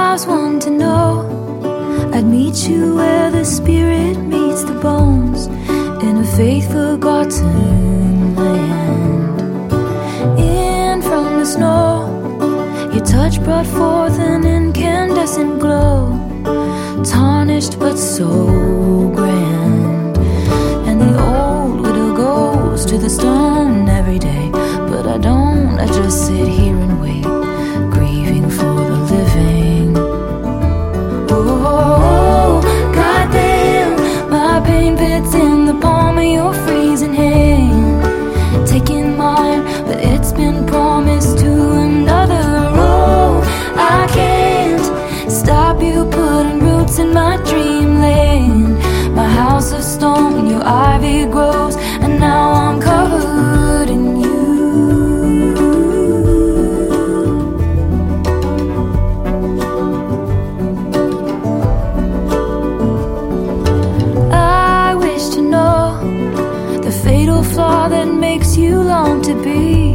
was one to know I'd meet you where the spirit meets the bones, in a faith forgotten land. In from the snow, your touch brought forth an incandescent glow, tarnished but so grand. And the old widow goes to the stone every day, but I don't, I just sit here and wait, grieving for the living. Oh, goddamn, my pain fits in the palm of your freezing hand, taking mine, but it's been promised to another. Oh, I can't stop you putting roots in my dreamland. My house of stone, your ivy grows, and now I'm covered in you. I wish to know the fatal flaw that makes you long to be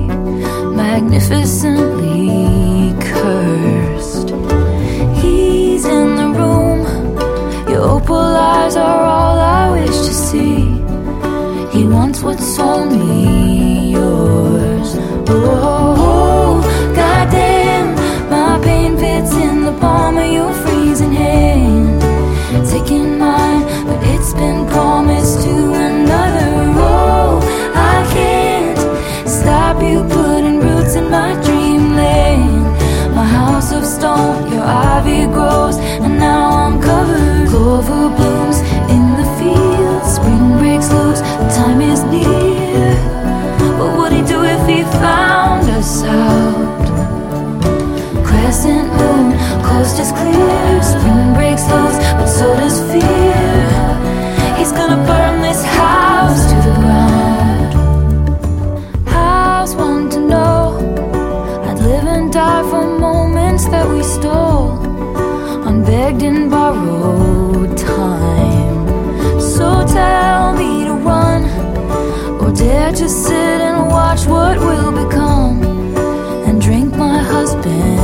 magnificently cursed. He's in the room, your opal eyes are all I wish to see. He wants what's only yours. Oh, goddamn, my pain fits in the palm of your freezing hand, taking mine, but it's been promised to another. Oh, I can't stop you putting roots in my dreamland. My house of stone, your ivy grows, and now I'm covered. Clover blooms in the fields, spring breaks loose, the time is near. What would he do if he found us out? Crescent moon, coast is clear, spring breaks loose, but so does fear. He's gonna burn this house to the ground. I was one to know I'd live and die for moments that we stole, unbegged and borrowed time. So tell me to run, or dare just sit and watch what will become, and drink my husband